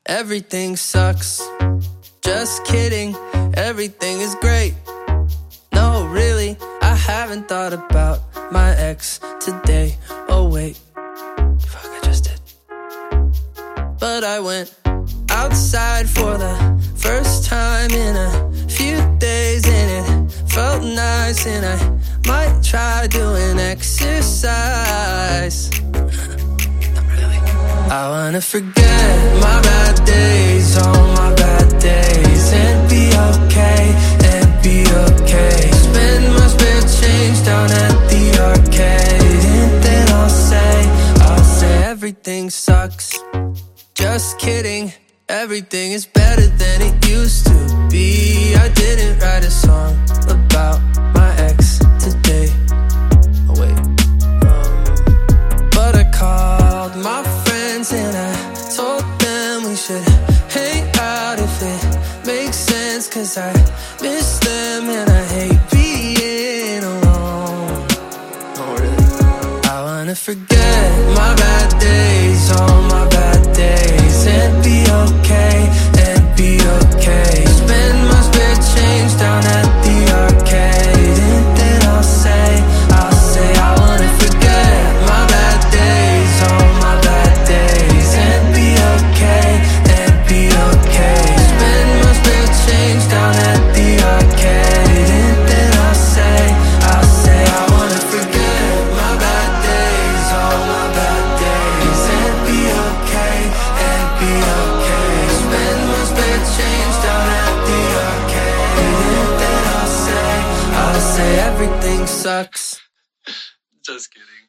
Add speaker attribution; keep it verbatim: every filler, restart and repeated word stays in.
Speaker 1: Everything sucks. Just kidding, everything is great. No, really, I haven't thought about my ex today. Oh wait, fuck, I just did. But I went outside for the first time in a few days, and it felt nice, and I might try doing exercise. I wanna forget my bad days, all my bad days, and be okay, and be okay. Spend my spare change down at the arcade, and then I'll say, I'll say everything sucks. Just kidding, everything is better than it used to be. I didn't write a song about my ex today. Oh wait, um, but I called my friends and I told them we should hang out if it makes sense, cause I miss them and I hate being alone. Oh really? I wanna forget my bad days, all my bad days, and be okay, and be okay. Spend my spare change down at the arcade, and then I'll say, I'll say I wanna forget my bad days, all my bad days, and be okay, and be okay. Spend my spare change down at the arcade, and then I'll say, I'll say I wanna forget my bad days, all my bad days, and be okay, and be okay. Spend my spare change down at the arcade, and then I'll say, I'll say everything sucks.